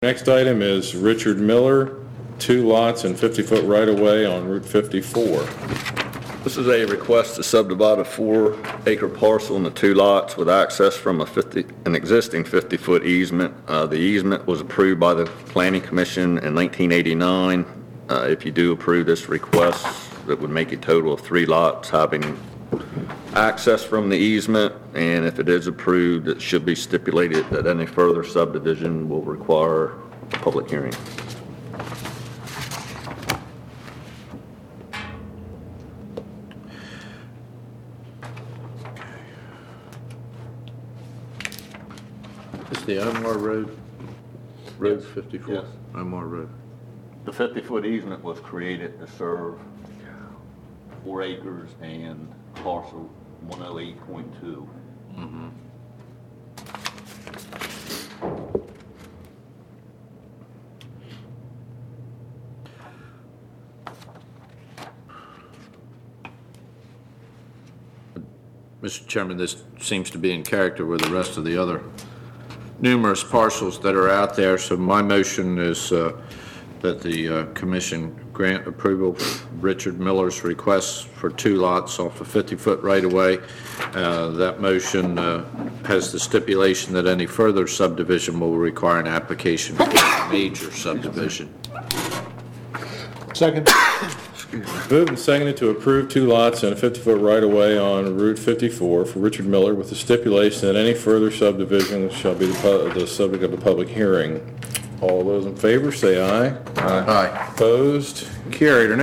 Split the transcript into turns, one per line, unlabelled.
Next item is Richard Miller, 2 lots and 50-foot right-of-way on Route 54.
This is a request to subdivide a 4-acre parcel into 2 lots with access from an existing 50-foot easement. The easement was approved by the Planning Commission in 1989. If you do approve this request, it would make a total of 3 lots having access from the easement, and if it is approved, it should be stipulated that any further subdivision will require a public hearing.
Is the Omar Road, Road 54?
Yes.
Omar Road.
The 50-foot easement was created to serve 4 acres and parcel 108.2.
Mr. Chairman, this seems to be in character with the rest of the other numerous parcels that are out there, so my motion is that the commission grant approval for Richard Miller's request for 2 lots off a 50-foot right-of-way. That motion has the stipulation that any further subdivision will require an application for a major subdivision.
Second.
Moved and seconded to approve 2 lots and a 50-foot right-of-way on Route 54 for Richard Miller with the stipulation that any further subdivision shall be the subject of a public hearing. All those in favor say aye.
Aye.
Opposed? Carried. Our